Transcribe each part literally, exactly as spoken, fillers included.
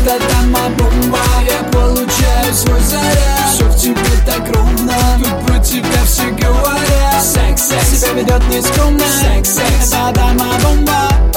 Это дама-бомба, я получаю свой заряд. Все в тебе так ровно, тут про тебя все говорят. Секс, секс, себя ведет нескромно. Секс, секс, это дама-бомба.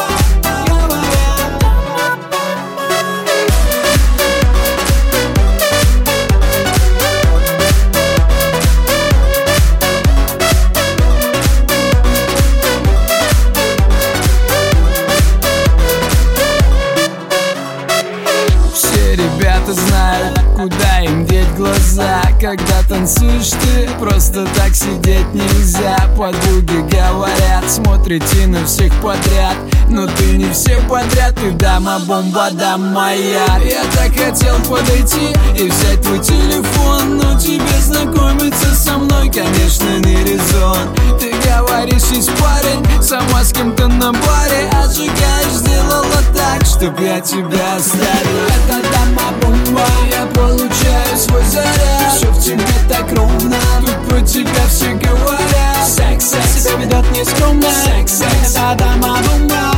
Ребята знают, куда им деть глаза. Когда танцуешь ты, просто так сидеть нельзя. Подруги говорят, смотрите на всех подряд. Но ты не всех подряд, ты дама-бомба, дама моя. Я так хотел подойти и взять твой телефон, но тебе знакомиться со мной, конечно, не резон. Ты говоришь, есть парень, сама с кем-то на баре. Отжигаешь, сделала так, чтоб я тебя оставил. Это дама-бомба, я получаю свой заряд. Все в тебе так ровно, тут про тебя все говорят. Секс, секс, себя ведет нескромно. Секс, секс, это дама-бомба.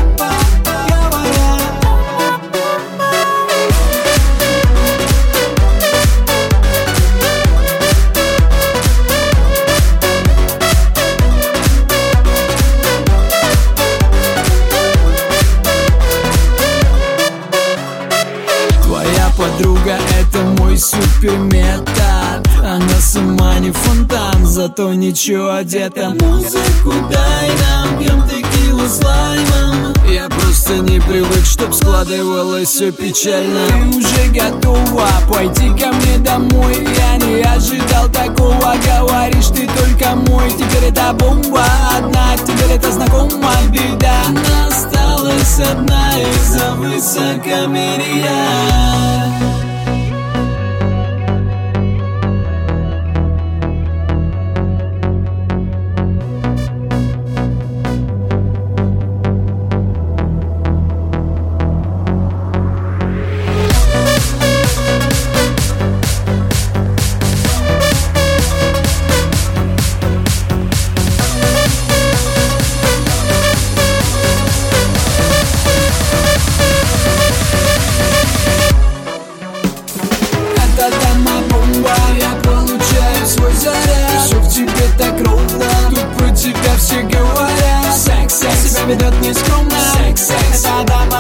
Подруга — это мой суперметод. Она сама не фонтан, зато ничего одета. Музыку дай нам, пьем текилу с лаймом. Я просто не привык, чтоб складывалось все печально. Ты уже готова пойти ко мне домой? Я не ожидал такого, говоришь, ты только мой. Теперь это бомба одна, теперь это знакома беда. Она осталась одна из-за высокомерия. Я получаю свой заряд. Все в тебе так ровно, тут про тебя все говорят. Секс, секс, себя ведет нескромно. Секс, секс, это дама.